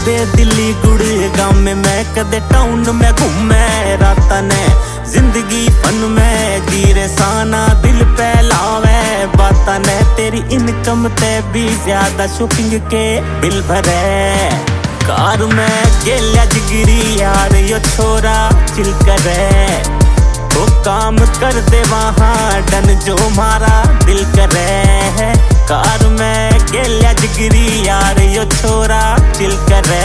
कदे दिल्ली गुड़गांव में मैं कदे टाउन में घूमे रात ने जिंदगी फन में जीरे साना दिल पे लावे बात ने तेरी इनकम ते भी ज्यादा शॉपिंग के बिल भरे कार में गेल्या जिगरी यार यो छोरा चिल करे वो काम कर दे वहाँ डन जो मारा दिल करे है कार में गेल्या जिगरी यार यो छोरा चिल करे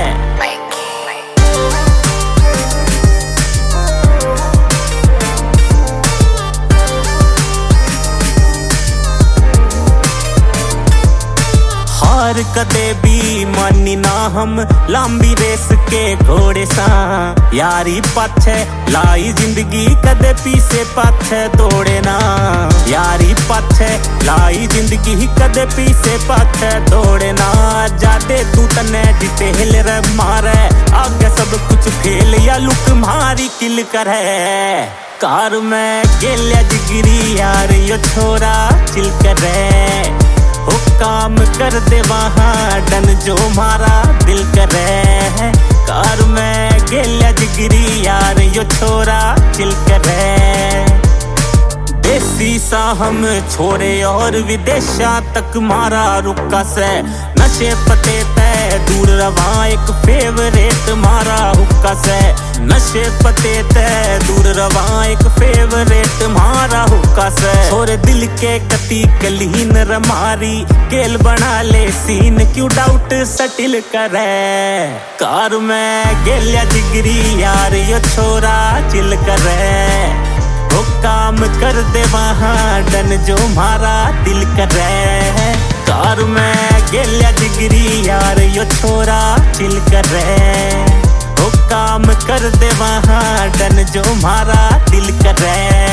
हार कदे भी मानी ना हम लंबी रेस के घोड़े सा यारी पाछे लाई जिंदगी कदे पीछे पाछे दौड़े ना यारी पाछे लाई जिंदगी कदे पीछे पाछे दौड़े ना जादे तू तने डिटेल रे मारे आगे सब कुछ फेल या लुक मारी किल करे कार में गेल्या जिगरी यार यो छोरा चिल करे वो काम कर दे वहाँ डन जो मारा दिल करे है कार में गेल्या जिगरी यार यो छोरा चिल करे देसी सा हम छोरे और विदेशा तक मारा रुका से नशे पते ते दूर रवा एक फेवरेट मारा हुक्का से नशे पते ते दूर रवा एक फेवरेट मारा हुक्का से छोरे दिल के कती कलीन रमारी केल बना ले सीन क्यों डाउट सटिल करे कार में गेल्या जिगरी यार यो छोरा चिल करे वो काम कर दे वहाँ डन जो मारा दिल करे कार में गेल्या जिगरी यार यो छोरा चिल करे वो काम कर दे वहाँ डन जो मारा दिल करे।